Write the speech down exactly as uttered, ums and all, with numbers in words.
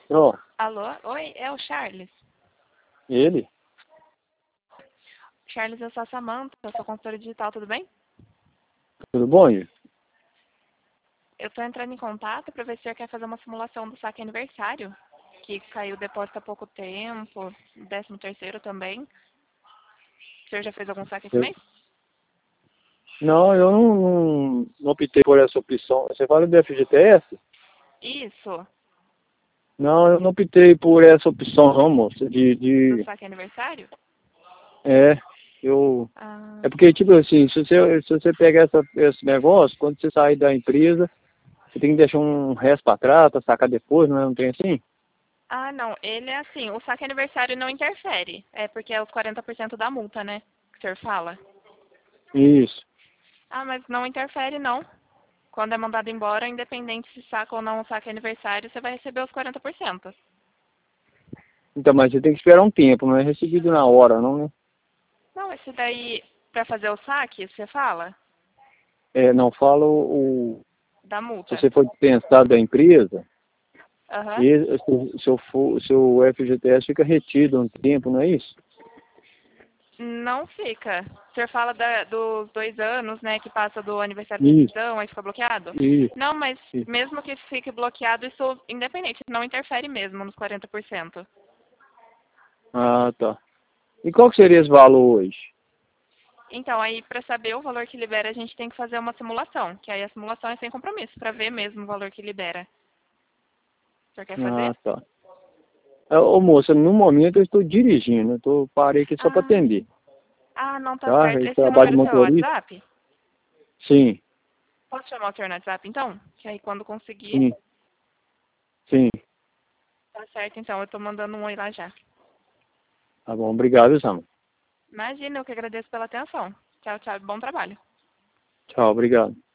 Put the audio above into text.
Ó, Alô? Oi, é o Charles. ele? Charles, eu sou a Samantha, eu sou consultora digital, tudo bem? Tudo bom, Igor? Eu tô entrando em contato para ver se o senhor quer fazer uma simulação do saque aniversário, que caiu o depósito há pouco tempo, décimo terceiro também. O senhor já fez algum saque esse Eu- mês? Não, eu não, não, não optei por essa opção. Você fala do F G T S? Isso, Não, eu não optei por essa opção não, moça. De, do de, saque aniversário? é, eu... Ah, É porque, tipo assim, se você, se você pegar essa, esse negócio, quando você sair da empresa, você tem que deixar um resto pra trás, pra sacar depois, não é? Não tem assim? ah, não, ele é assim, o saque aniversário não interfere, é porque é os quarenta por cento da multa, né, que o senhor fala. Isso. Ah, mas não interfere não. Quando é mandado embora, independente se saca ou não o saque aniversário, você vai receber os quarenta por cento. Então, mas você tem que esperar um tempo, não é recebido na hora, não, né? Não, esse daí, pra fazer o saque, você fala? É, não fala o... Da Se multa. você for dispensado da empresa, Aham. e o seu, fo- seu F G T S fica retido um tempo, não é isso? Não fica. O senhor fala da- dos dois anos, né, que passa do aniversário da Isso, inscrição, aí fica bloqueado? isso, Não, mas isso. mesmo que fique bloqueado, isso independente, não interfere mesmo nos quarenta por cento. Ah, tá. E qual que seria esse valor hoje? Então, aí para saber o valor que libera, a gente tem que fazer uma simulação, que aí a simulação é sem compromisso, para ver mesmo o valor que libera. O senhor quer fazer? Ah, tá. Ah, ô, moça, no momento eu estou dirigindo, eu tô, parei aqui só para Ah, atender, ah, não tá tá? certo. Eu Esse trabalho número de é seu motorista? WhatsApp? Sim, Posso chamar o senhor no WhatsApp, então? Que aí quando conseguir, sim, sim. tá certo, então. Eu tô mandando um oi lá já. Tá bom, obrigado, Sam. Imagina, eu que agradeço pela atenção. Tchau, tchau. Bom trabalho. Tchau, obrigado.